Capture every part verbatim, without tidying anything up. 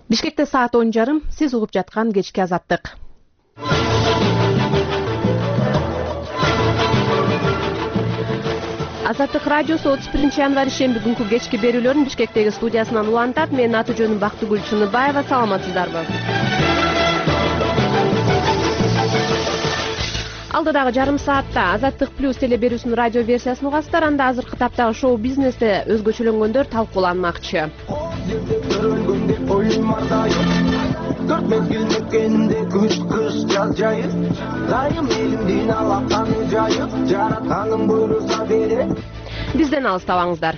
Бишкекте саат он жарым, сиз угуп жаткан кечки азаттык. Азаттык радиосу отуз биринчи январь ишемби күнкү кечки берүүлөрүн Бишкектеги студиясынан улантат. Менин аты жөнүм Бактыгүл Чыныбаева. Саламатсыздарбы? Алдыдагы жарым саатта Азаттык плюс теле берүүсүнүн радио версиясын угасыздар. Анда азыркы таптагы шоу бизнесте өзгөчөлөнгөндөр талкууланмакчы. Төрт мезгил мекенинде күз кыш жаз жайы, дайым элимдин алаканы жайы, жаратканым буйруса берет. Бизден алыстабаңыздар.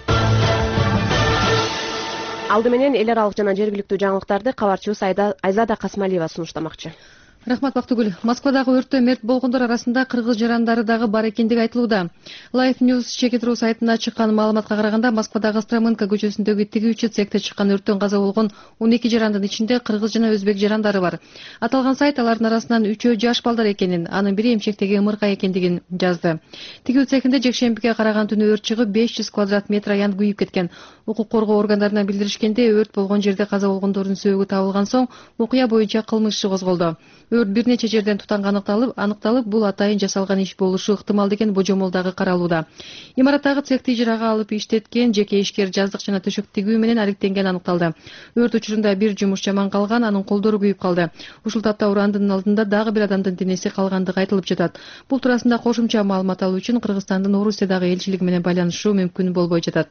Алды менен эл аралык жана жергиликтүү жаңылыктарды кабарчыбыз Айзада Касмалиева сунуштамакчы. Рахмат, Бактыгүл. Москвадагы өрттө мерт болгондор арасында кыргыз жарандары дагы бар экендиги айтылууда. Life News Чекитру сайтына чыккан маалыматка караганда, Москвадагы Стромынка көчөсүндөгү тигүүчү цехте чыккан өрттөн каза болгон он эки жарандын ичинде кыргыз жана өзбек жарандары бар. Аталган сайт алардын арасынан үчөө жаш балдар экенин, анын бири эмчектеги ымыркай экендигин жазды. Тигүү цехинде жекшембиге караган түнү өрт чыгып беш жүз квадрат метр аян күйүп кеткен. Укук коргоо органдарына билдиришкенде, өрт болгон жерде каза болгондордун сөөгү табылган соң окуя боюнча кылмыш иши козголду. Өрт бир нече жерден тутанга аныкталып, аныкталып, бул атайын жасалган иш болушу ыктымал деген божомол дагы каралууда. Имараттагы цехти ижарага алып иштеткен жеке ишкер жаздык жана төшөк тигүү менен алектенгени аныкталды. Өрт учурунда бир жумуш жаман калган, анын колдору күйүп калды. Ушул тапта урандын алдында дагы бир адамдын денеси калгандыгы айтылып жатат. Бул туурасында кошумча маалымат алуу үчүн Кыргызстандын Орусиядагы элчилиги менен байланышуу мүмкүн болбой жатат.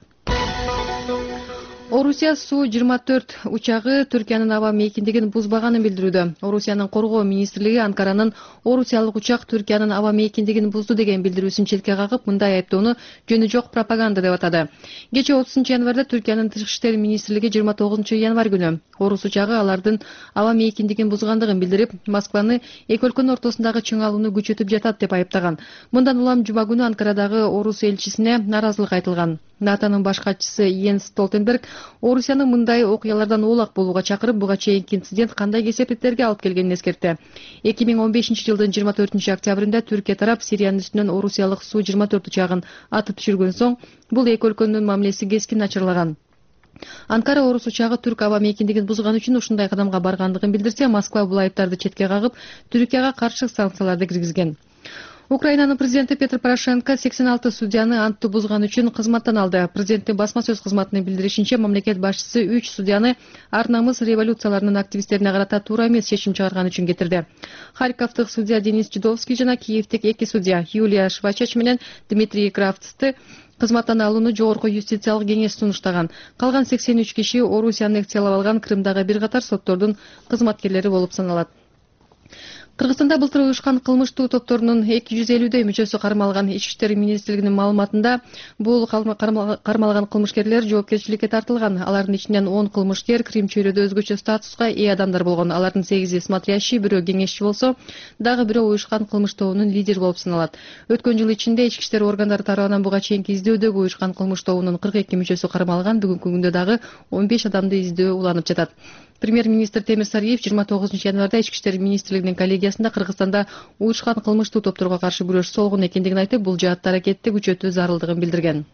Орусия Су жыйырма төрт учагы Түркиянын аба мейкиндигин бузбаганын билдирүүдө. Орусиянын коргоо министрлиги Анкаранын Орусиялык учак Түркиянын аба мейкиндигин бузду деген билдирүүсүн четке кагып, мындай айыптоону жөнү жок пропаганда деп атады. Кечээ отузунчу январда Түркиянын Тышкы иштер министрлиги жыйырма тогузунчу январь күнү Орус учагы алардын аба мейкиндигин бузгандыгын билдирип, Москваны эки өлкөнүн ортосундагы чыңалууну күчөтүп жатат деп айыптаган. Мындан улам жума күнү Анкарадагы Орус элчисине наразылык айтылган. НАТОнун баш катчысы Йенс Столтенберг Орусияны мындай окуялардан оолак болууга чакырып, буга чейинки инцидент кандай кесепеттерге алып келгенин эскертти. эки миң он бешинчи жылдын жыйырма төртүнчү октябрында Түркия тарап Сириянын үстүнөн Орусиялык Су жыйырма төрт учагын атып түшүргөн соң, бул эки өлкөнүн мамилеси кескин начарлаган. Анкара Орус учагы түрк аба мейкиндигин бузган үчүн ушундай кадамга баргандыгын билдирсе, Москва бул айыптарды четке кагып, Түркияга каршы санкцияларды киргизген. Украинанын президенти Петр Порошенко сексен алты судьяны антты бузган үчүн кызматтан алды. Президенттин басма сөз кызматынын билдиришинче, мамлекет башчысы үч судьяны ар намыс революцияларынын активисттерине карата туура эмес чечим чыгарган үчүн кетирди. Харьковдук судья Денис Жидовский жана Киевдик эки судья Юлия Швачач менен Дмитрий Кравцты кызматтан алууну жогорку юстициялык кеңеш сунуштаган. Калган сексен үч киши Орусияны экциялап алган Крымдагы бир катар соттордун кызматкерлери болуп саналат. Кыргызстанда былтыр уюшкан кылмыштуу топторунун эки жүз элүүдөй мүчөсү кармалган. Ички иштер министрлигинин маалыматында бул кармалган кылмышкерлер жоопкерчиликке тартылган. Алардын ичинен он кылмышкер Крим чөйрөдө өзгөчө статуска ээ адамдар болгон. Алардын сегизи смотрящий, бирөө кеңешчи болсо, дагы бирөө уюшкан кылмыш тобунун лидери болуп саналат. Өткөн жыл ичинде ички иштер органдары тарабынан буга чейинки издөөдөгү уюшкан кылмыш тобунун кырк эки мүчөсү кармалган. Бүгүнкү күндө дагы он беш адамды издөө уланып жатат. Премьер-министр Темир Сариев жыйырма тогузунчу январда ички иштер министрлигинин коллегиясында Кыргызстанда уюшкан кылмыштуу топторго каршы күрөш солгун экендигин айтып, бул жаатта аракетти күчөтүү зарылдыгын билдирген.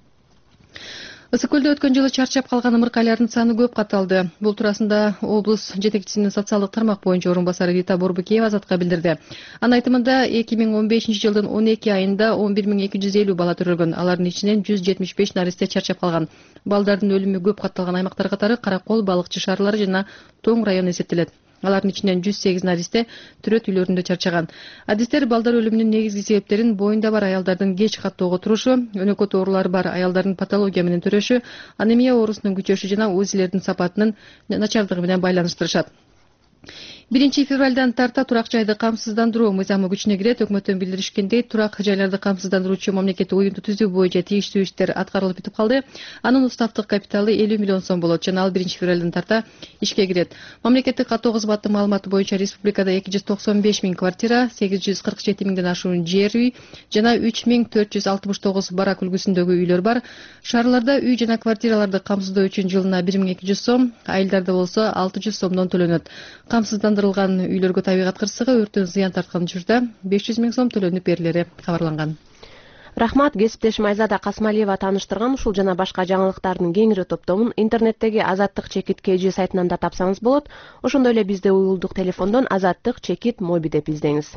Ысык көлдө өткөн жылы чарчап калган ымыркайлардын саны көп катталды. Бул туурасында облус жетекчисинин социалдык тармак боюнча орун басары Рита Борбукеева Азатка билдирди. Анын айтымында эки миң он бешинчи жылдын он эки айында он бир миң эки жүз элүү бала төрөлгөн. Алардын ичинен жүз жетимиш беш наристе чарчап калган. Балдардын өлүмү көп катталган аймактар катары Каракол, Балыкчы шаарлары жана Тоң району эсептелет. Алардын ичинен жүз сегиз наристе түрөт үйлөрүндө чарчаган. Адистер балдар өлүмүнүн негизги себептерин боюнда бар аялдардын кеч каттоого турушу, өнөкөт оорулары бар аялдардын патология менен төрөшү, анемия оорусунун күчөшү жана УЗИлердин сапатынын начардыгы менен байланыштырышат. биринчи февралдан тарта турак жайды камсыздандыруу мыйзамы күчүнө кирет. Өкмөттөн билдиришкендей, турак жайларды камсыздандыруучу мамлекеттик уюмду түзүү боюнча тийиштүү иштер аткарылып бүтүп калды. Анын уставдык капиталы элүү миллион сом болот жана ал биринчи февралдан тарта ишке кирет. Мамлекеттик каттоо кызматынын маалыматы боюнча республикада эки жүз токсон беш миң квартира, сегиз жүз кырк жети миңден ашуун жер үй жана үч миң төрт жүз алтымыш тогуз барак үлгүсүндөгү үйлөр бар. Шаарларда үй жана квартираларды камсыздоо үчүн жылына бир миң эки жүз сом, айылдарда болсо алты жүз сомдон төлөнөт. Камсыздандырылган үйлөргө табигат кырсыгы, өрттөн зыян тарткан учурда беш жүз миң сом төлөнүп берилери кабарланган. Рахмат. Кесиптешим Айзада Касмалиева тааныштырган ушул жана башка жаңылыктардын кеңири топтомун интернеттеги Азаттык чекит kg сайтынан да тапсаңыз болот. Ошондой эле бизди уюлдук телефондон Азаттык чекит моби деп издеңиз.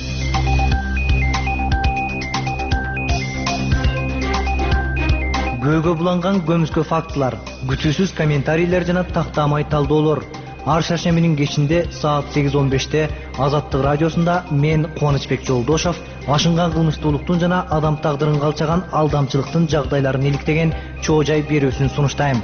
Көөгө буланган көмүскө фактылар, күтүүсүз комментарийлер жана тактамай талдоолор. Ар шаршембинин кечинде саат сегиз он беште Азаттык радиосунда мен Кубанычбек Жолдошов ашынган кылмыштуулуктун жана адам тагдырын калчаган алдамчылыктын жагдайларын иликтеген чоо жай берүүсүн сунуштайм.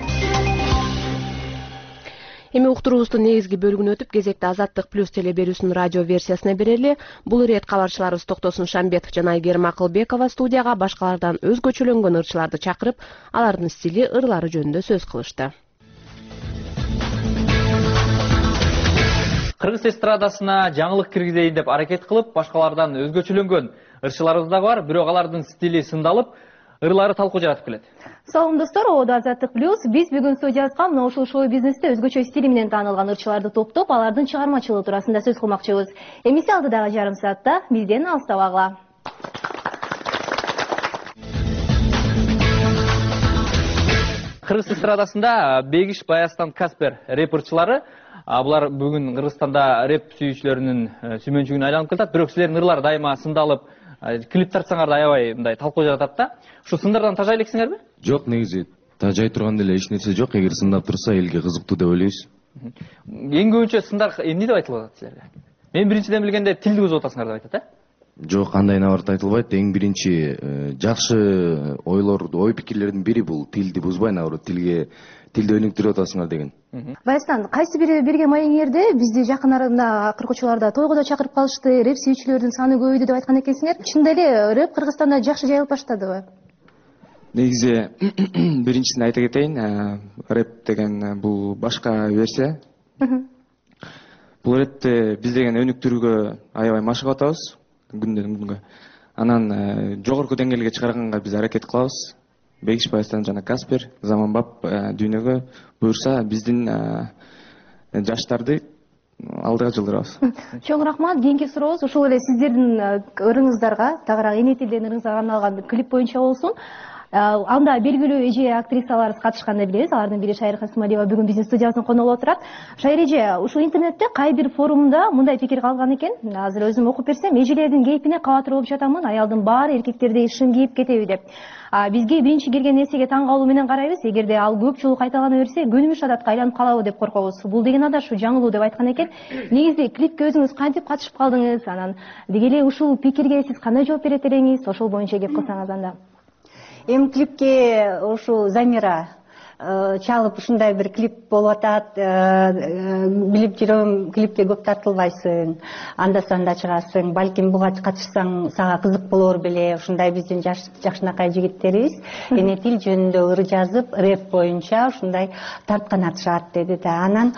Эми уктуруубуздун негизги бөлүгүнө өтүп, кезекти Азаттык плюс теле берүүсүнүн радио версиясына берели. Бул ирет кабарчыларыбыз Токтосун Шамбетов жана Айгерим Акылбекова студияга башкалардан өзгөчөлөнгөн ырчыларды чакырып, алардын стили, ырлары жөнүндө сөз кылышты. Кыргыз эстрадасына жаңылык киргизейин деп аракет кылып, башкалардан өзгөчөлөнгөн ырчыларыбыз да бар, бирок алардын стили сындалып, ырлары талкуу жаратып келет. Салам достор, Ода Азаттык плюс. Биз бүгүн студиябызга мына ушул шоу бизнесте өзгөчө стили менен таанылган ырчыларды топтоп, алардын чыгармачылыгы туурасында сөз кылмакчыбыз. Эмиси алдыдагы жарым саатта бизден алыстабагыла. Кыргыз эстрадасында Бегиш, Баястан, Каспер рэперчылары. Булар бүгүн Кыргызстанда рэп сүйүүчүлөрүнүн сүймөнчүгүнө айланып келатат. Бирок силердин ырлар дайыма сындалып, клип тартсаңар да аябай мындай талкуу жаратат да. Ушу сындардан тажай элексиңерби? Жок, негизи тажай турган деле эч нерсе жок. Эгер сындап турса, элге кызыктуу деп ойлойбуз. Эң көбүнчө сындар эмне деп айтылып атат силерге? Мен биринчиден билгенде тилди бузуп атасыңар деп айтат, э? Жок, кандай набарт айтылбайт. Эң биринчи жакшы ойлорду, ой пикирлердин бири бул тилди бузбай, наоборот, тилге тилди өнүктүрүп атасыңар деген. Баястан, кайсы бири берген маегиңерде бизди жакын арада кыргызчыларда тойго да чакырып калышты, рэп сүйүүчүлөрдүн саны көбөйдү деп айткан экенсиңер. Чындап эле рэп Кыргызстанда жакшы жайылып баштадыбы? Негизи биринчисин айта кетейин, рэп деген бул башка версия. Бул рэпти биз деген өнүктүрүүгө аябай машыгып атабыз күндөн күнгө. Анан жогорку деңгээлге чыгарганга биз аракет кылабыз. Бегиш, Баястан жана Каспер заманбап дүйнөгө буюрса биздин жаштарды алдыга жылдырабыз. Чоң рахмат. Кийинки сурообуз ушул эле сиздердин ырыңыздарга, тагыраак эне тилден ырыңыздарга арналган клип боюнча болсун. Анда белгилүү эже актрисаларыбыз катышканын билебиз. Алардын бири Шайыр Касмалиева бүгүн биздин студиябыздын коногу болуп турат. Шайыр эже, ушул интернетте кай бир форумда мындай пикир калган экен. Азыр өзүм окуп берсем, эжелердин кейпине кабатыр болуп жатамын. Аялдын баары эркектердей шын кейип кетеби деп. Бизге биринчи келген нерсеге таң калуу менен карайбыз. Эгерде ал көп жолу кайталана берсе, көнүмүш адатка айланып калабы деп коркобуз. Бул деген адаш жаңылуу деп айткан экен. Негизи клипке өзүңүз кантип катышып калдыңыз? Анан деги эле ушул пикирге сиз кандай жооп берет элеңиз? Ошол боюнча кеп кылсаңыз анда. Эми клипке ушу Замира чалып ушундай бир клип болуп атат. Билип жүрөм, клипке көп тартылбайсың, анда санда чыгасың, балким буга катышсаң сага кызык болор беле. Ушундай биздин жакшынакай жигиттерибиз эне тил жөнүндө ыр жазып, рэп боюнча ушундай тарткан атышат деди да. Анан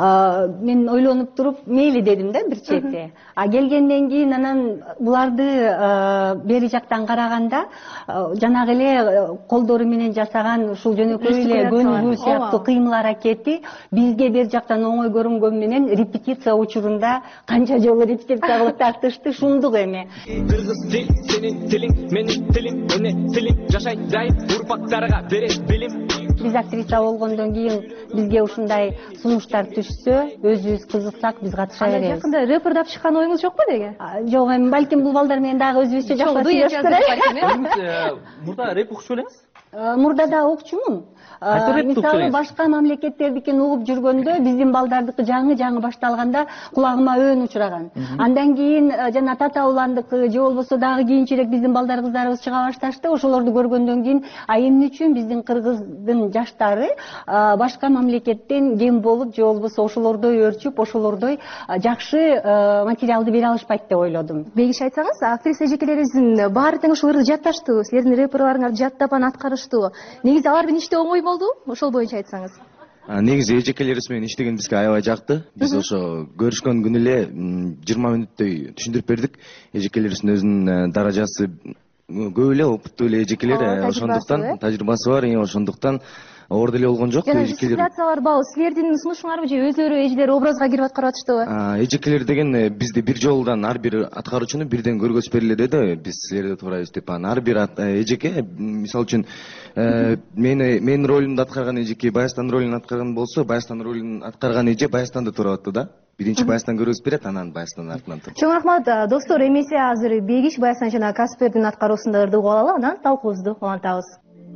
мен ойлонуп туруп, мейли дедим да бир чети. А келгенден кийин анан буларды бери жактан караганда жанагы эле колдору менен жасаган ушул жөнөкөй эле көнүгүү сыяктуу кыймыл аракети бизге бер жактан оңой көрүнгөн менен репетиция учурунда канча жолу репетиция кылып тартышты, шундук эми. Кыргыз тил сенин тилиң, менин тилим, эне тилим жашай дайым урпактарга берет билим. Биз актриса болгондон кийин бизге ушундай сунуштар түшсө, өзүбүз кызыксак биз катыша беребиз. Жакында рэпердап чыккан оюңуз жокпу деге? Жок, эми балким бул балдар менен дагы өзүбүзчө жакшы сүйлөшөбүз. Мурда рэп укчу элеңиз? Мурда да укчумун. Мисалы башка мамлекеттердикин угуп жүргөндө биздин балдардыкы жаңы жаңы башталганда кулагыма өөн учураган. Андан кийин жана тата уландыкы же болбосо дагы кийинчерээк биздин балдар кыздарыбыз чыга башташты. Ошолорду көргөндөн кийин а эмне үчүн биздин кыргыздын жаштары башка мамлекеттен кем болуп же болбосо ошолордой өрчүп, ошолордой жакшы материалды бере алышпайт деп ойлодум. Бегиш, айтсаңыз, актриса эжекелерибиздин баары тең ушул ырды жатташтыбы? Силердин рэперларыңарды жаттап анан аткарыштыбы? Негизи алар менен иште оңой болду? Ошол боюнча айтсаңыз. Негизи эжекелерибиз менен иштеген бизге аябай жакты. Биз ошо көрүшкөн күнү эле жыйырма мүнөттөй түшүндүрүп бердик. Эжекелерибиздин өзүнүн даражасы көп эле, опуттуу эле эжекелер, ошондуктан тажрыйбасы бар, ошондуктан оор деле болгон жок. Жана дистилляциялар баы силердин сунушуңарбы же өзүлөрү эжелер образга кирип аткарып атыштыбы? Эжекелер деген бизде бир жолдан ар бир аткаруучуну бирден көргөзүп берилет да, биз силерди туурабыз деп. Анан ар бир эжеке, мисалы үчүн мени менин ролумду аткарган эжеке Баястан ролун аткарган болсо, Баястан ролун аткарган эже Баястанды турап атты да. Биринчи Баястан көргөзүп берет, анан Баястан артынан туруп. Чоң рахмат достор, эмесе азыр Бегиш, Баястан жана Каспердин аткаруусунда ырдып алалы, анан талкуубузду улантабыз.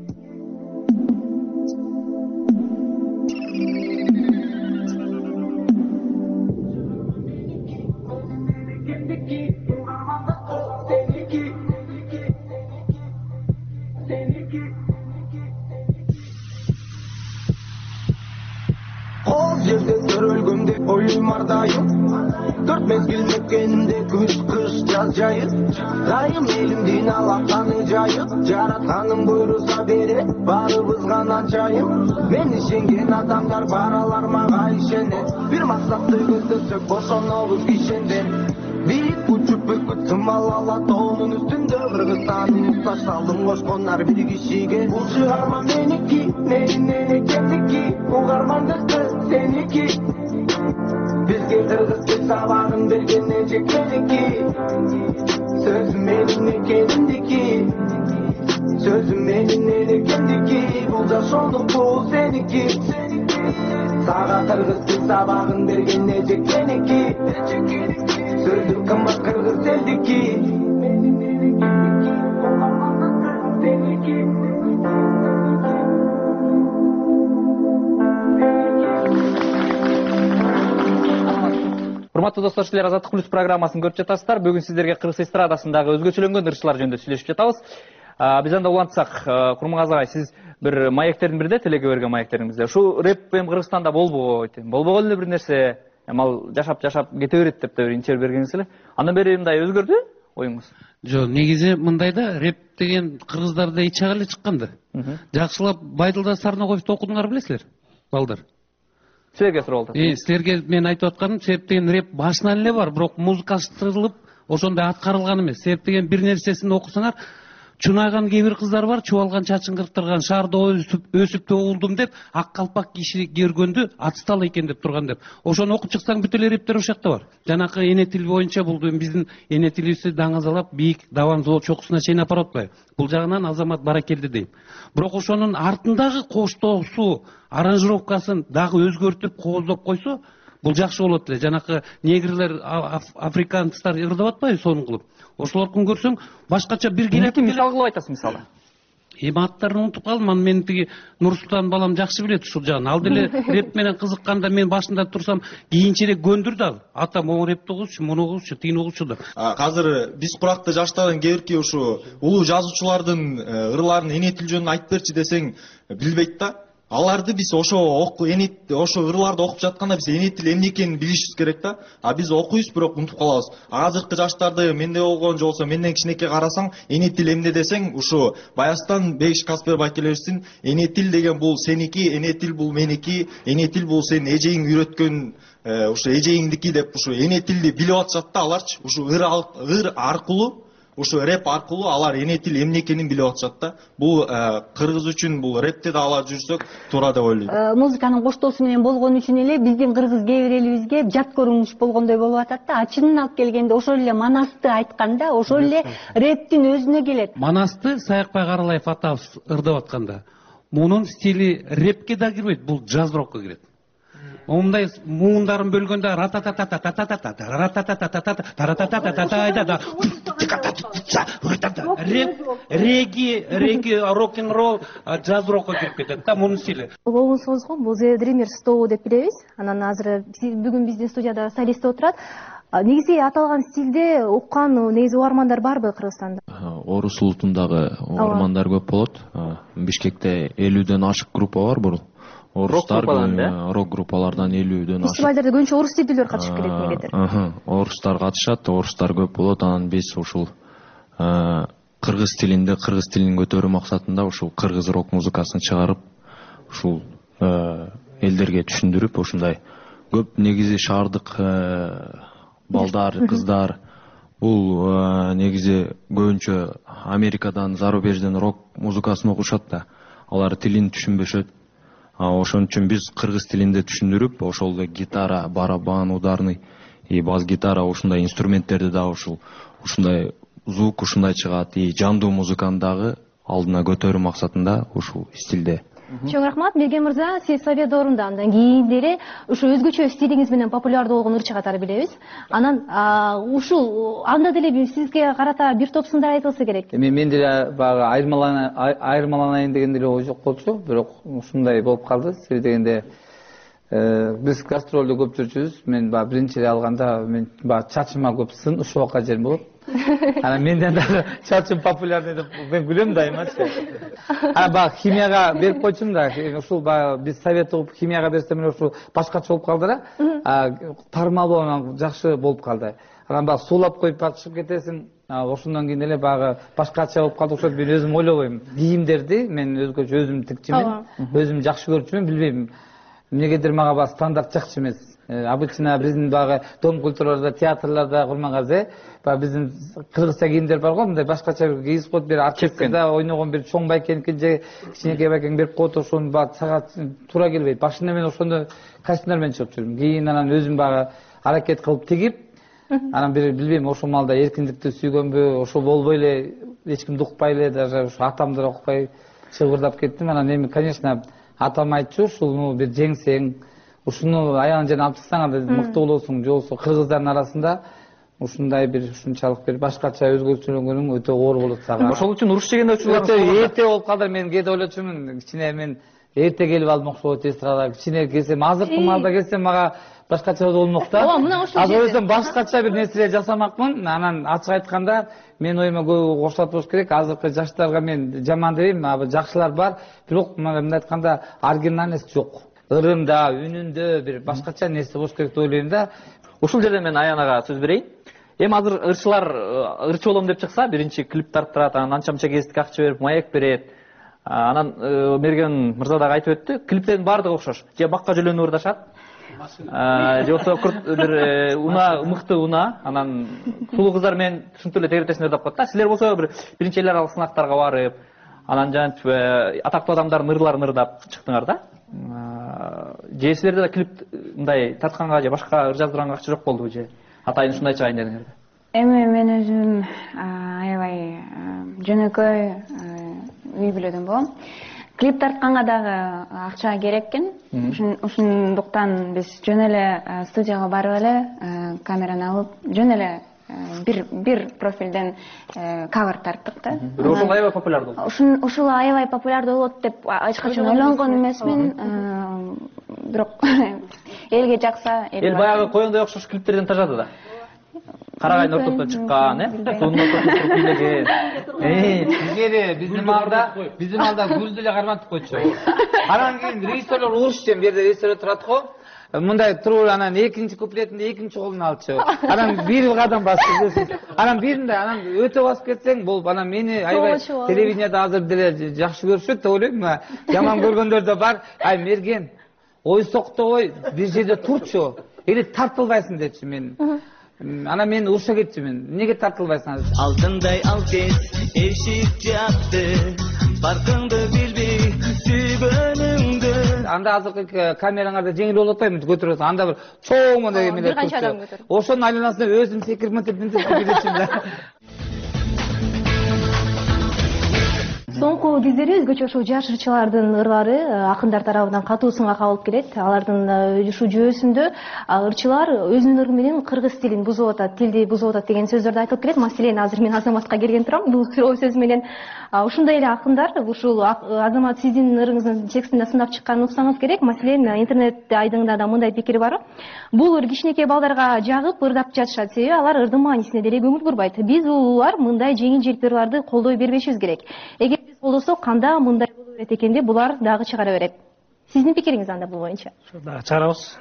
Körülgümde oyum ardayım, dört mezgil mekkenimde kış kış yaz jayı. Dayım elimden alaqanı jayı, jaratkanım buyrusa beri, barыбызга начайым. Men işengen adamlar baralar maga işener, bir maksatты көздөрсөк бошонобуз ишенден. Бийик uçup бүркүт сымал ала тоонун үстүндө, Кыргызстандын муктаждалдын кошкондар бир кишиге. Бул чыгарма меники, менин экеники, угармандыкты seniki. Bizge Kırgız dil sabahın bergen ejek meniki. Sözüm menin ekenindiki, sözüm menin ekendiki. Bul jaşonduk bul seniki. Saga Kırgız dil sabahın bergen ejek meniki. Sözüm kımbat Kırgız eldiki. Seniki. Урматтуу достор, силер Азаттык плюс программасын көрүп жатасыздар. Бүгүн сиздерге кыргыз эстрадасындагы өзгөчөлөнгөн ырчылар жөнүндө сүйлөшүп жатабыз. Биз анда улантсак, Курмангазы агай, сиз бир маектердин бириде, телеге берген маектериңизде. Ушу рэп эми Кыргызстанда болбогу, болбогон эле бир нерсе, эми ал жашап жашап кете берет деп да бир интервью бергенсиз эле. Андан бери мындай өзгөрдү оюңуз? Жок, негизи мындай да, рэп деген кыргыздарда ичак эле чыкканды. Жакшылап Байдылда Сарногоевду окудуңар билесиздер, балдар? Силерге сурап атат. Э, силерге мен айтып атканым, себеп деген рэп башынан эле бар, бирок музыкаштырылып, ошондой аткарылган эмес. Себеп деген бир нерсесин окусаңар, чунайган кээ бир кыздар бар, чубалган чачын кырктырган, шаарда өсүп өсүп төгүлдүм деп, ак калпак киши көргөндү атыстал экен деп турган деп. Ошону окуп чыксаң бүт эле рэптер ошакта бар. Жанакы эне тил боюнча бул биздин эне тилибизди даңазалап, бийик даван чокусуна чейин апарып атпайбы? Бул жагынан азамат баракелди дейм. Бирок ошонун артындагы коштоосу, аранжировкасын дагы өзгөртүп, кооздоп койсо, бул жакшы болот эле. Жанакы негрлер, африканецтер ырдап атпайбы сонун кылып? Ошолор күн көрсөң, башкача бир келет. Мисал кылып айтасыз, мисалы. Эми аттарын унутуп калдым, анан мен тиги Нурсултан балам жакшы билет ушул жагын. Ал деле рэп менен кызыкканда мен башында турсам, кийинчерээк көндүрдү ал. Ата могу рэпти угучу, муну угучу, тигини угучу деп. Азыр биз куракты жаштардын кээ бирки ушу улуу жазуучулардын ырларын эне тил жөнүндө айтып берчи десең билбейт да. Аларды биз ошо ошо ырларды окуп жатканда биз эне тил эмне экенин билишибиз керек да. А биз окуйбуз, бирок унутуп калабыз. Азыркы жаштарды менде болгон же болсо менден кичинекей карасаң, эне тил эмне десең, ушу Баястан Бегиш Каспер байкелерибиздин эне тил деген бул сеники, эне тил бул меники, эне тил бул сенин эжең үйрөткөн ушу эжеңдики деп ушу эне тилди билип атышат да аларчы. Ушу ыр аркылуу, ушу рэп аркылуу алар эне тил эмне экенин билип атышат да. Бул кыргыз үчүн бул рэпти да ала жүрсөк туура деп ойлойм. Музыканын коштоосу менен болгон үчүн эле биздин кыргыз кээ бир элибизге жат көрүнүш болгондой болуп атат да. Ачынын алып келгенде ошол эле Манасты айтканда, ошол эле рэптин өзүнө келет. Манасты Саякбай Каралаев атабыз ырдап атканда, мунун стили рэпке да кирбейт, бул джаз рокко кирет. Мындай муундарын бөлгөндө реги, реги, рок-н-ролл, джаз рокко кирип кетет да, мунун стили. Улугуңузго бул The Dreamers тобу деп билебиз. Анан азыр бүгүн биздин студияда солист отурат. Негизи аталган стилде уккан негизи угармандар барбы Кыргызстанда? Орус улутундагы угармандар көп болот. Бишкекте элүүдөн ашык группа бар бул. Орустар рок группалардан элүүдөн ашык. Фестивалдарда көбүнчө орус тилдүүлөр катышып келет мегетер. Орустар катышат, орустар көп болот. Анан биз ушул кыргыз тилинде, кыргыз тилин көтөрүү максатында ушул кыргыз рок музыкасын чыгарып, ушул элдерге түшүндүрүп, ушундай көп негизи шаардык балдар, кыздар бул негизи көбүнчө Америкадан, зарубежден рок музыкасын окушат да. Алар тилин түшүнбөшөт. ошон үчүн биз кыргыз тилинде түшүндүрүп, ошол эле гитара, барабан, ударный и бас гитара ушундай инструменттерди дагы ушул ушундай звук ушундай чыгат и жандуу музыканы дагы алдына көтөрүү максатында ушул стилде. Чоң рахмат, Мерген мырза, сиз совет доорунда андан кийин деле ушу өзгөчө стилиңиз менен популярдуу болгон ырчы катары билебиз. Анан ушул анда деле сизге карата бир топ сындар айтылса керек. Эми мен деле баягы айырмаланайын деген деле ой жок болчу, бирок ушундай болуп калды. Себеби дегенде биз гастролдо көп жүрчүбүз. Мен баягы биринчи эле алганда мен баягы чачыма көп сын ушуга жерим болот. Анан менден дагы чачым популярный деп мен күлөм дайымачы. А баягы химияга берип койчумун да. Ушул баягы биз совет угуп химияга берсем эле ушул башкача болуп калды да. Тармалуу анан жакшы болуп калды. Анан баягы суулап коюп баягы чыгып кетесиң. Ошондон кийин эле баягы башкача болуп калды. Ошо мен өзүм ойлобойм. Кийимдерди мен өзгөчө өзүм тикчимин. Өзүм жакшы көрчүмүн, билбейм. Эмнегедир мага баягы стандарт жакчы эмес. Обычно биздин баягы дом культураларда, театрларда Курмангази баягы биздин кыргызча кийимдер бар го, мындай башкача бир кийип коет, бир оркестрде ойногон бир чоң байкеники же кичинекей байкең берип коет, ошону баягы сага туура келбейт. Башында мен ошондой костюмдар менен чыгып жүрдүм. Кийин анан өзүм баягы аракет кылып тигип, анан бир билбейм, ошол маалда эркиндикти сүйгөнбү, ошо болбой эле эч кимди укпай эле, даже ошо атамды да укпай чылбырдап кеттим. Анан эми, конечно, атам айтчу, ушуну бир жеңсең, ушуну аягын жана алып чыксаң анда мыкты болосуң, же болбосо кыргыздардын арасында ушундай бир ушунчалык бир башкача өзгөчөлөнгөнүң өтө оор болот сага. Ошол үчүн уруш жегенде учурлар өтө эрте болуп калды. Мен кээде ойлочумун, кичине мен эрте келип алып окшойт эстрада, кичине келсем, азыркы маалда келсем мага башкача болмок да. Ооба, мына ошол жерде. Азыр башкача бир нерсе жасамакмын. Анан ачык айтканда, мен оюма көп коштоп болуш керек. Азыркы жаштарга мен жаман дебейм, жакшылар бар, бирок мындай айтканда оригинальность жок. Ырымда, үнүндө бир башкача нерсе болуш керек деп ойлойм да. Ушул жерден мен Аянага сөз берейин. Эми азыр ырчылар ырчы болом деп чыкса, биринчи клип тарттырат, анан анча-мынча кездик акча берип маек берет. Анан Мерген мырза дагы айтып өттү, клиптердин баардыгы окшош. Же бакка жөлөнүп ырдашат, же болбосо бир уна мыкты уна, анан сулуу кыздар менен ушинтип эле тегеретесиңер деп коет да. Силер болсо бир биринчи эл аралык сынактарга барып, анан жантип атактуу адамдардын ырларын ырдап чыктыңар да. Же силерде да клип мындай тартканга же башка ыр жаздырганга акча жок болдубу же? Атайын ушундай чыгайын дедиңер. Эми мен өзүм аябай жөнөкөй үй бүлөдөн болом. Клип тартканга дагы акча керек экен. Ушундуктан биз жөн эле студияга барып эле камераны алып, жөн эле бир бир профилден кавер тарттык да. Ошол аябай популярдуу болду. Ушун ушул аябай популярдуу болот деп эч качан ойлонгон эмесмин. Бирок элге жакса, эл баягы коёндой окшош клиптерден тажады да. Карагайдын ортосунан чыккан, э? Суунун ортосунда туруп бийлеген. Э, бизге биздин маалда, биздин маалда гүлдү эле карматып койчу. Анан кийин режиссерлор урушчу, бу жерде режиссерлор турат го. Мындай туруп анан экинчи куплетинде экинчи колуна алчу. Анан бир кадам басып, анан биринде анан өтө басып кетсең болуп, анан мени аябай телевидениеда азыр деле жакшы көрүшөт деп ойлойм. Жаман көргөндөр да бар. Ай Мерген, ой соктобой, бир жерде турчу. Эле тартылбайсың депчи мен. Анан мен уруша кетчүмүн. Эмнеге тартылбайсың азыр? Алтындай алтес эшик жапты, баркыңды билбей сүйгөнүңдү. Анда азыркы камераңарда жеңил болуп атпайбы? Көтөрөсүң. Анда бир чоң мындай эмелер турчу. Ошонун айланасында өзүм секирип мынтип мынтип билечим да. Соңку кездери өзгөчө ошол жаш ырчылардын ырлары акындар тарабынан катуу сынга кабылып келет. Алардын ушул жүйөсүндө ырчылар өзүнүн ыры менен кыргыз тилин бузуп атат, тилди бузуп атат деген сөздөр айтылып келет. Маселен, азыр мен Азаматка келген турам, бул ой сөз менен. Ушундай эле акындар ушул Азамат сиздин ырыңыздын текстинде сындап чыкканын уксаңыз керек. Маселен, интернет айдыңында да мындай пикир бар. Бул ыр кичинекей балдарга жагып ырдап жатышат, себеби алар ырдын маанисине деле көңүл бурбайт. Биз улуулар мындай жеңил желпи ырларды колдой бербешибиз керек. Эгер биз колдосок, канда мындай боло берет экен деп булар дагы чыгара берет. Сиздин пикириңиз анда бул боюнча? Дагы чыгарабыз.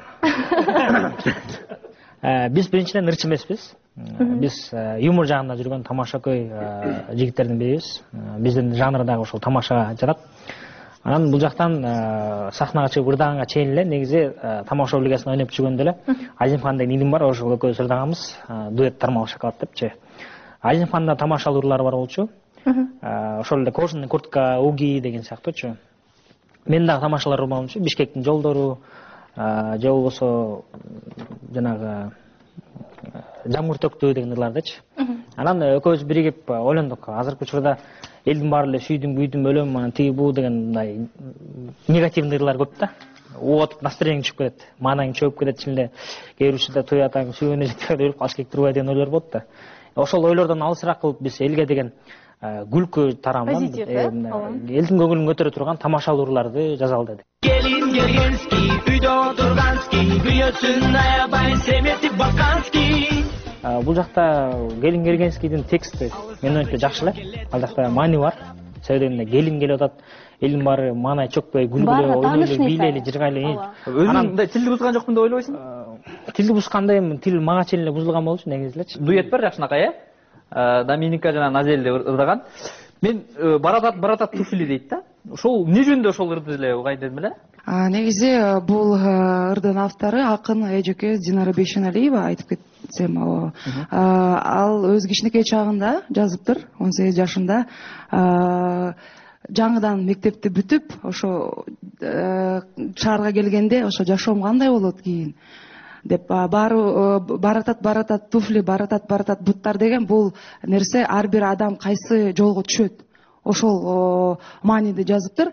Биз биринчиден ырчы эмеспиз. Биз юмор жагында жүргөн тамашакөй жигиттердин бирибиз. Биздин жанр дагы ошол тамашага жатат. Анан бул жактан сахнага чыгып ырдаганга чейин эле негизи тамаша лигасында ойноп жүргөндө эле Азимхан деген иним бар, ошол экөөбүз ырдаганбыз. Дуэт Тармал шоколад депчи. Азимханда тамашалуу ырлар бар болчу. Ошол эле кожаный куртка, уги деген сыяктуучу. мен дагы тамашалар болмокчу. Бишкектин жолдору же болбосо жанагы жамгыр төктү деген ырлардычы. Анан экөөбүз биригип ойлондук. Азыркы учурда элдин баары эле сүйдүм, бүйдүм, өлөм, анан тиги буу деген мындай негативный ырлар көп да. Оотуп настроениң түшүп кетет, маанаң чөгүп кетет, чын эле кээ бир учурда той атаң сүйгөнү жетип өлүп калыш керек турбайбы деген ойлор болот да. Ошол ойлордон алысыраак кылып биз элге деген күлкү тарамдан элдин көңүлүн көтөрө турган тамашалуу ырларды жазалы дедик. Gelin gelgenski, үйдө отургански, күйөөсүн аябай семетип баккански. Бул жакта Келин Кергенскийдин тексти мен өтө жакшы эле. Ал жакта маани бар. Себеби келин келип атат, элдин баары маанай чөкпөй, күлгүлө, ойнойло, бийлейли, жыргайлы. Өзүң мындай тилди бузган жокмун деп ойлойсуң? Тилди бузгандай эми тил мага чейин эле бузулган болчу негизи элечи. Дуэт бар жакшынакай, э? Доминика жана Назель деп ырдаган. Мен баратат баратат туфли дейт да. Ошол эмне жөнүндө ошол ырды эле угайын дедим эле. Негизи бул ырдын автору акын эжеке Динара Бейшеналиева айтып кетсем. Ал өз кичинекей чагында жазыптыр, он сегиз жашында. Жаңыдан мектепти бүтүп, ошо шаарга келгенде ошо жашоом кандай болот кийин деп баары баратат баратат туфли, баратат баратат буттар деген бул нерсе ар бир адам кайсы жолго түшөт. Ошол мааниде жазыптыр.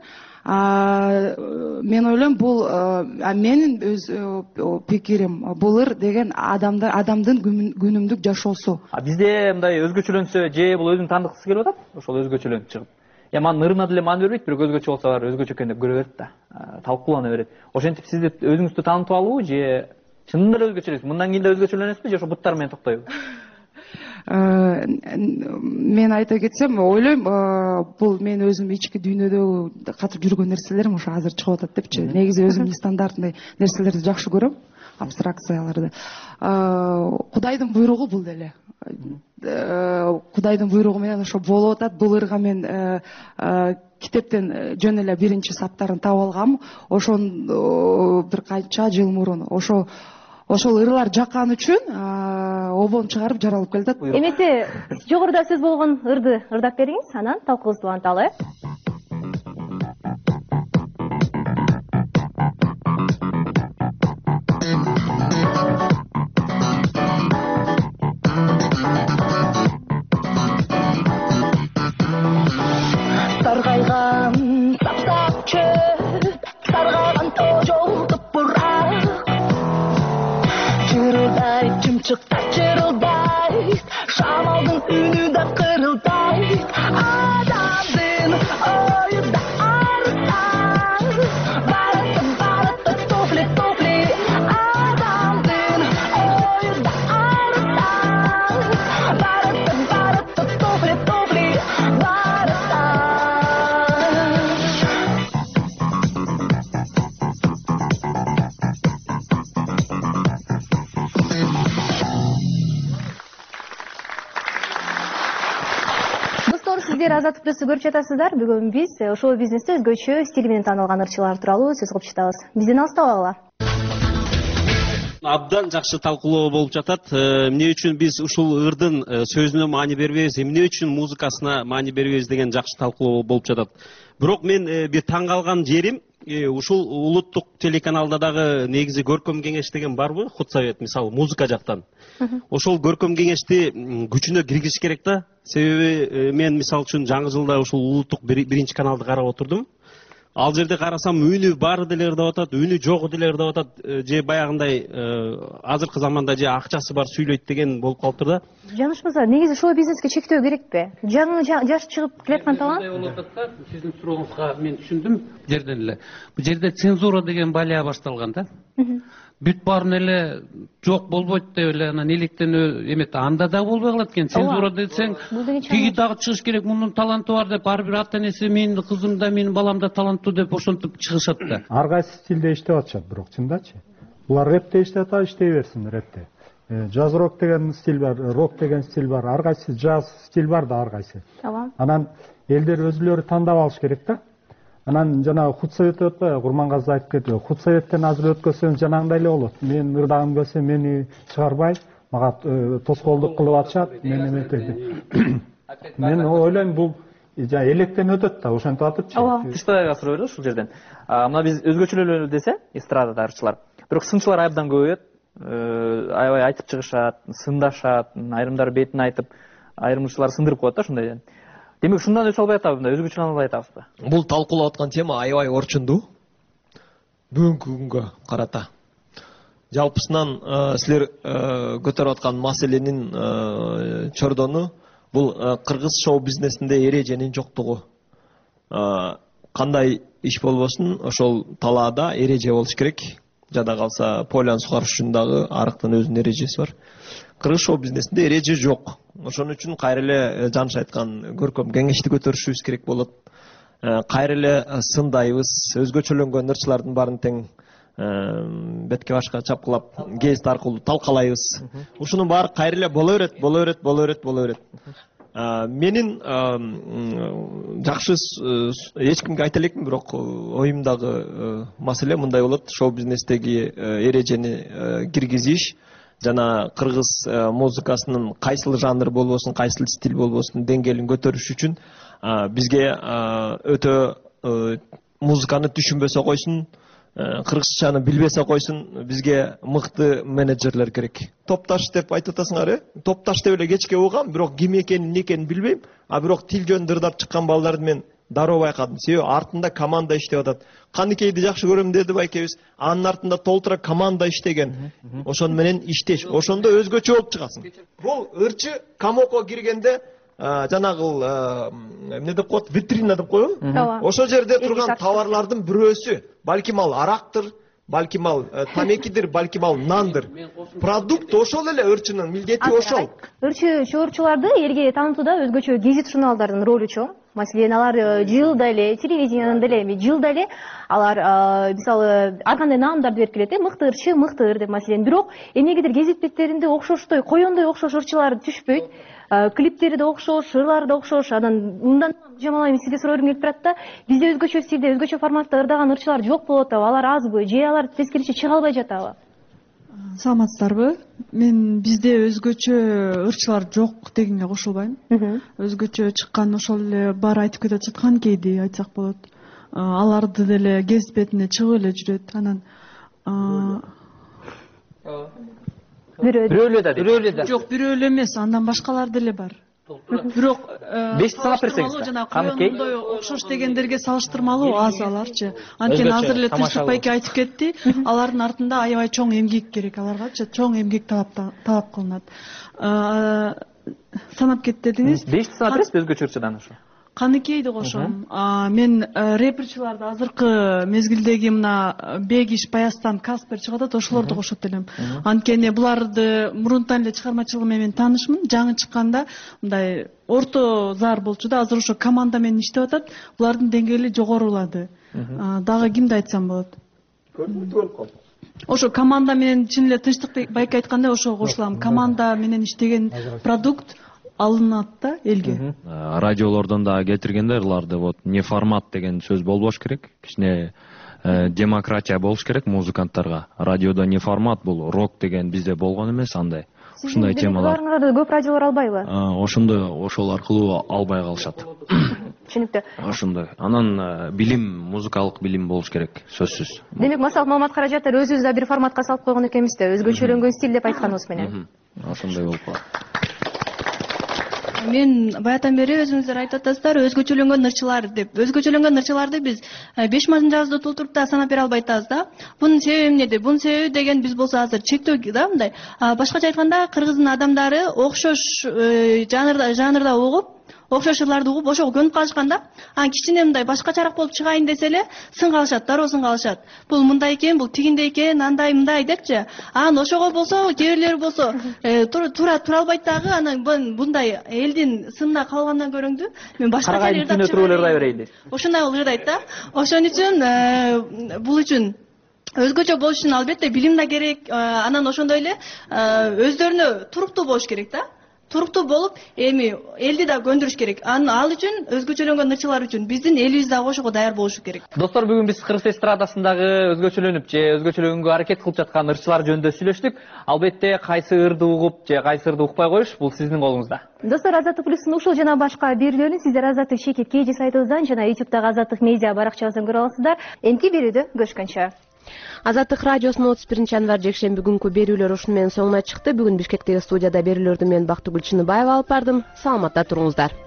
Мен ойлойм бул менин өз пикирим, бул ыр деген адамдын күнүмдүк жашоосу. Бизде мындай өзгөчөлөнсө же бул өзүн тандыккысы келип атат, ошол өзгөчөлөнүп чыгып. Я манын ырына деле маани бербейт, бирок өзгөчө болсо бар өзгөчө экен деп көрө берет да. Талкуулана берет. Ошентип сиз өзүңүздү таанытып алуу же чынында эле өзгөчөлөнөсүз? Мындан кийин да өзгөчөлөнөсүзбү же ошо буттар менен токтойбу? Мен айта кетсем, ойлойм, бул мен өзүм ички дүйнөдө катып жүргөн нерселерим ошо азыр чыгып атат депчи. Негизи өзүм стандартный нерселерди жакшы көрөм, абстракцияларды. Кудайдын буйругу бул деле. Кудайдын буйругу менен ошо болуп атат. Бул ырга мен китептен жөн эле биринчи саптарын таап алгам. Ошон бир канча жыл мурун. Ошо ошол ырлар жаккан үчүн обон чыгарып жаралып келатат. Эмесе жогоруда сөз болгон ырды ырдап бериңиз, анан талкуубузду уланталы. Саргайган сап-сап чөп, саргайган тожол тупурак, жырылдайт жымчыктар жырылдайт, шамалдын үнү да кырылдайт, адамдын ою да арыстан, баратып баратып туфли туфли, адамдын ою да арыстан, баратып баратып туфли туфли, баратып. Сиздер Азаттык плюсту көрүп жатасыздар. Бүгүн биз шоу бизнесте өзгөчө стили менен таанылган ырчылар тууралуу сөз кылып жатабыз. Бизден алыстабагыла. Абдан жакшы талкуулоо болуп жатат. Эмне үчүн биз ушул ырдын сөзүнө маани бербейбиз, эмне үчүн музыкасына маани бербейбиз деген жакшы талкуулоо болуп жатат. Бирок мен бир таң калган жерим, ушул улуттук телеканалда дагы негизи көркөм кеңеш деген барбы? Худсовет, мисалы, музыка жактан. Ошол көркөм кеңешти күчүнө киргизиш керек да. Себеби мен мисалы үчүн жаңы жылда ушул улуттук биринчи каналды карап отурдум. Ал жерде карасам үнү бары деле ырдап атат, үнү жогу деле ырдап атат, же баягындай азыркы заманда же акчасы бар сүйлөйт деген болуп калыптыр да. Жаныш мырза, негизи шоу бизнеске чектөө керекпи? Жаңы жаш чыгып келаткан талант. Болуп атат да, сиздин сурооңузга мен түшүндүм жерден эле. Бул жерде цензура деген балия башталган да. Бүт баарын эле жок болбойт деп эле анан электен эмет анда да болбой калат экен. Цензура десең, тиги дагы чыгыш керек, мунун таланты бар деп ар бир ата энеси менин кызым да, менин балам да таланттуу деп ошентип чыгышат да. Ар кайсы стилде иштеп атышат, бирок чындачы. Булар рэпте иштеп атат, иштей берсин рэпте. Джаз рок деген стиль бар, рок деген стиль бар, ар кайсы джаз стиль бар да ар кайсы. Анан элдер өзүлөрү тандап алыш керек да. Анан жана худсовет өтпөй, Курмангазы айтып кетти. Худсоветтен азыр өткөсөң жанагындай эле болот. Мен ырдагым келсе мени чыгарбай, мага тоскоолдук кылып атышат, мен эметейди. Мен ойлойм бул жана электен өтөт да, ошентип атыпчы. Ооба. Тышпайга суроо берди ушул жерден. Мына биз өзгөчөлөр десе, эстрадада ырчылар. Бирок сынчылар абдан көбөйөт. Аябай айтып чыгышат, сындашат, айрымдары бетин айтып, айрымчылар сындырып коет да ушундай. Демек ушундан өсө албай атабыз, мындай өзгөчөлөр албай атабызбы? Бул талкуулап аткан тема аябай орчундуу. Бүгүнкү күнгө карата. Жалпысынан силер көтөрүп аткан маселенин чордону бул кыргыз шоу бизнесинде эреженин жоктугу. Кандай иш болбосун, ошол талаада эреже болуш керек. Жада калса Полян сугарыш үчүн дагы арыктын өзүнүн эрежеси бар. Кыргыз шоу бизнесинде эреже жок. Ошон үчүн кайра эле Жаныш айткан көркөм кеңешти көтөрүшүбүз керек болот. Кайра эле сындайбыз, өзгөчөлөнгөн ырчылардын баарын тең бетке башка чапкылап, гезит аркылуу талкалайбыз. Ушунун баары кайра эле боло берет, боло берет, боло берет, боло берет. Менин жакшы эч кимге айта элекмин, бирок оюмдагы маселе мындай болот: шоу бизнестеги эрежени киргизиш жана кыргыз музыкасынын кайсыл жанр болбосун, кайсыл стиль болбосун деңгээлин көтөрүш үчүн бизге өтө музыканы түшүнбөсө койсун, кыргызчаны билбесе койсун, бизге мыкты менеджерлер керек. Топташ деп айтып атасыңар, э? Топташ деп эле кечке угам, бирок ким экенин, эмне экенин билбейм. А бирок тил жөнүндө ырдап чыккан балдарды мен дароо байкадым. Себеби артында команда иштеп атат. Каныкейди жакшы көрөм деди байкебиз. Анын артында толтура команда иштеген. Ошону менен иштеш. Ошондо өзгөчө болуп чыгасың. Бул ырчы камокко киргенде жанагыл эмне деп коет, витрина деп коебу. Ошол жерде турган товарлардын бирөөсү, балким ал арактыр, балким ал тамекидир, балким ал нандыр. Продукт ошол эле, ырчынын милдети ошол. Ырчы чыгарчыларды элге таанытууда өзгөчө гезит журналдардын ролу чоң. Маселен, алар жылда эле, телевидениянын деле эми жылда эле алар мисалы ар кандай наамдарды берип келет, мыкты ырчы, мыкты ыр деп. Маселен, бирок эмнегедир гезит беттеринде окшоштой, коёндой окшош ырчылар түшпөйт. Клиптери да окшош, ырлары да окшош. Анан мындан жаман эми сизге суроо бергим келип турат да, бизде өзгөчө стилде, өзгөчө форматта ырдаган ырчылар жок болуп атабы, алар азбы, же алар тескерисинче чыга албай жатабы? Саламатсыздарбы? Мен бизде өзгөчө ырчылар жок дегенге кошулбайм. Өзгөчө чыккан ошол эле баары айтып кетип атышат, Каныкейди айтсак болот. Аларды деле гезит бетине чыгып эле жүрөт. Анан бирөө эле да дейт. Бирөө эле да. Жок, бирөө эле эмес, андан башкалар деле бар. Бирок бешти санап берсеңиз. Жана коёндой окшош дегендерге салыштырмалуу аз аларчы. Анткени азыр эле Тынчтык байке айтып кетти, алардын артында аябай чоң эмгек керек, аларгачы чоң эмгек талап талап кылынат. Санап кет дедиңиз. бешти санап бересизби өзгөчө ырчыдан ошо? Каныкейди кошом. Мен рэперчиларды азыркы мезгилдеги мына Бегиш, Баястан, Каспер чыгып атат, ошолорду кошот элем. Анткени буларды мурунтан эле чыгармачылыгы менен таанышмын. Жаңы чыкканда мындай орто зар болчу да, азыр ошо команда менен иштеп атат. Булардын деңгээли жогорулады. Дагы кимди айтсам болот? Ошо команда менен чын эле Тынчтык байке айткандай ошого кошулам. Команда менен иштеген продукт алынат да элге. Радиолордон да кетиргенде ырларды вот не формат деген сөз болбош керек. Кичине демократия болуш керек музыканттарга. Радиодо не формат, бул рок деген бизде болгон эмес андай. Ушундай темалар. Уларыңарды көп радиолор албайбы? Ошондо ошол аркылуу албай калышат. Түшүнүктүү. Ошондой. Анан билим, музыкалык билим болуш керек, сөзсүз. Демек, масал Маамат Каражаттар өзүбүз да бир форматка салып койгон экенбиз да, өзгөчөлөнгөн стиль деп айтканыбыз менен. Ошондой болуп калат. Мен баятан бери өзүңүздөр айтып атасыздар, өзгөчөлөнгөн ырчылар деп. Өзгөчөлөнгөн ырчыларды биз беш мажыңжазды толтуруп да санап бере албай атабыз да. Бунун себеби эмнеде? Бунун себеби деген биз болсо азыр чектөө да мындай. Башкача айтканда, кыргыздын адамдары окшош жанрда жанрда угуп, окшош ырларды угуп, ошого көнүп калышкан да. Анан кичине мындай башкачараак болуп чыгайын десе эле сын калышат, дароо сын калышат. Бул мындай экен, бул тигиндей экен, андай мындай депчи. Анан ошого болсо, кээ бирлери болсо туура тура албайт дагы. Анан мындай элдин сынына калгандан көрөңдү. Мен башкача ырдап чыгайын. Ошондой болуп ырдайт да. Ошон үчүн бул үчүн өзгөчө болуш үчүн албетте билим да керек. Анан ошондой эле өздөрүнө туруктуу болуш керек да. туруктуу болуп эми элди да көндүрүш керек. Ал үчүн өзгөчөлөнгөн ырчылар үчүн биздин элибиз дагы ошого даяр болушу керек. Достор, бүгүн биз кыргыз эстрадасындагы өзгөчөлөнүп же өзгөчөлөнгөнгө аракет кылып жаткан ырчылар жөнүндө сүйлөштүк. Албетте кайсы ырды угуп же кайсы ырды укпай коюш бул сиздин колуңузда. Достор, Азаттык плюстун ушул жана башка берүүлөрүн сиздер Азаттык Шекет Кеже сайтыбыздан жана ютубтагы Азаттык медиа баракчабыздан көрө аласыздар. Эмки берүүдө көрүшкөнчө. Азаттык радиосунун отуз биринчи январь жекшемби күнкү берүүлөр ушуну менен соңуна чыкты. Бүгүн Бишкектеги студияда берүүлөрдү мен Бактыгүл Чыныбаева алып бардым. Саламатта туруңуздар.